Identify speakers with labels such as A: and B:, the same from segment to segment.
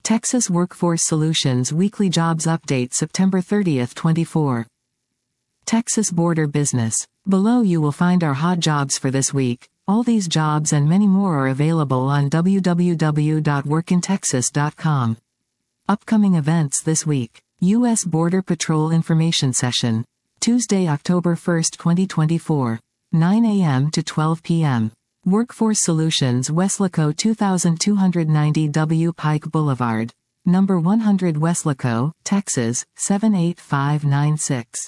A: Texas Workforce Solutions Weekly Jobs Update September 30, 24. Texas Border Business. Below you will find our hot jobs for this week. All these jobs and many more are available on www.workintexas.com. Upcoming events this week. U.S. Border Patrol Information Session. Tuesday, October 1, 2024. 9 a.m. to 12 p.m. Workforce Solutions Weslaco 2290 W Pike Boulevard. Number 100 Weslaco, Texas, 78596.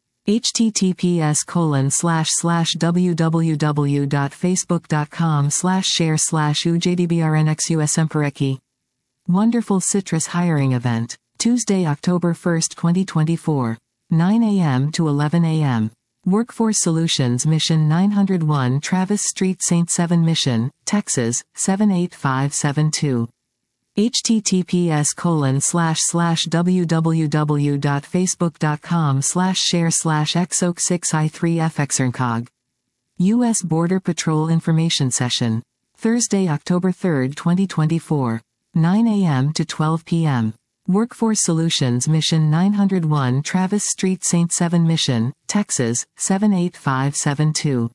A: https://www.facebook.com/share/ujdbrnxusemperecki. Wonderful Citrus Hiring Event. Tuesday, October 1, 2024. 9 a.m. to 11 a.m. Workforce Solutions Mission 901 Travis Street St. 7 Mission, Texas, 78572. https://www.facebook.com/share/xoak6i3fxerncog. U.S. Border Patrol Information Session. Thursday, October 3, 2024. 9 a.m. to 12 p.m. Workforce Solutions Mission 901 Travis Street St. 7 Mission, Texas, 78572.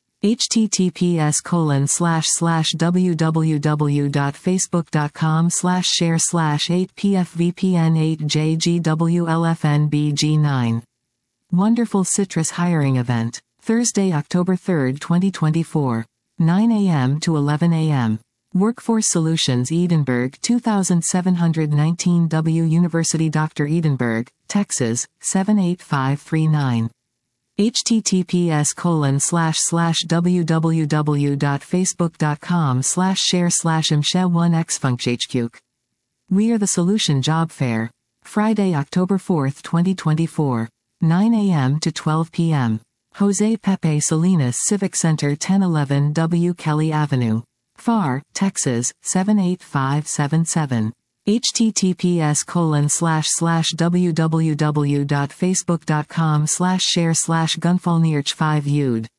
A: https://www.facebook.com/share/8pfvpn8jgwlfnbg9. Wonderful Citrus Hiring Event. Thursday, October 3, 2024. 9 a.m. to 11 a.m. Workforce Solutions Edinburgh 2719 W University Dr. Edinburgh, Texas, 78539. https://www.facebook.com/share/mshe1xfuncthq. We Are the Solution Job Fair. Friday, October 4, 2024. 9 a.m. to 12 p.m. Jose Pepe Salinas Civic Center 1011 W Kelly Avenue. FAR, Texas, 78577. https://www.facebook.com/share/gunfalnirch5ud.